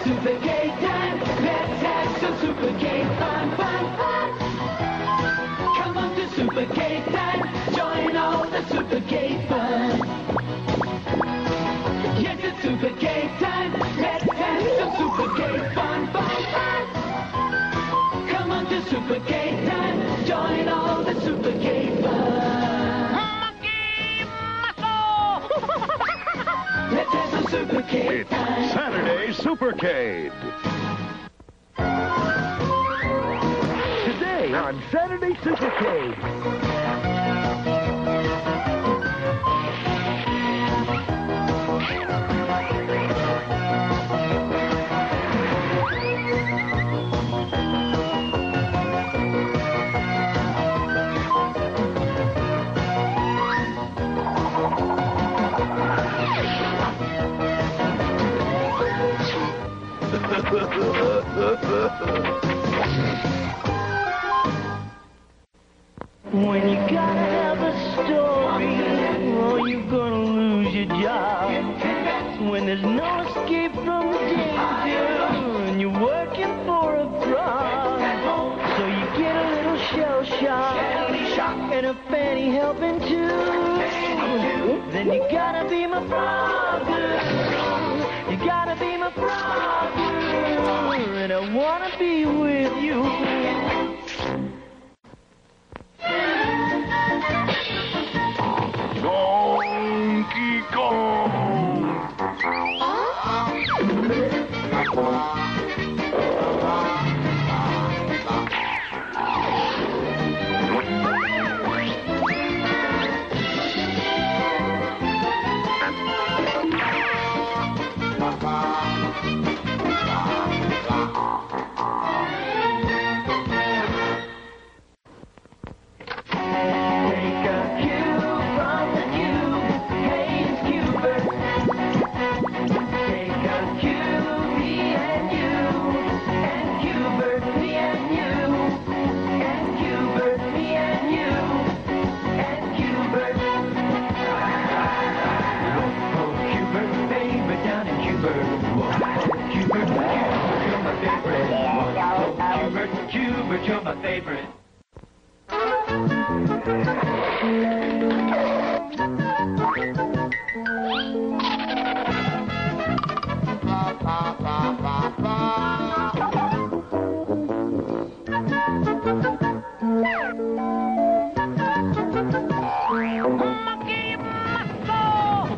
Supergate time. Let's have some Supergate fun, fun, fun. Come on to Supergate time. Join all the Supergate fun. Yes, it's Supergate time. Let's have some Supergate fun, fun, fun. Come on to Supergate time. Join all the Supergate fun. Monkey muscle! Let's have some Supergate It's time. Saturday Supercade. Today on Saturday Supercade. When you gotta have a story, or you're gonna lose your job. When there's no escape from the danger, and you're working for a prop. So you get a little shell shock, and a fanny helping too. Then you gotta be my frog girl. You gotta be my frog girl, and I wanna be with you. Donkey Kong. Take a cue from the cube. Hey, it's Cubert. Take a cue, me and you. And Cubert, me and you. And Cubert, me and you. And Cubert. Oh, Cubert, baby, down in Cubert. Whoa, Cubert, you're my favorite. Whoa, Cubert, you're my favorite. Monkey muscle!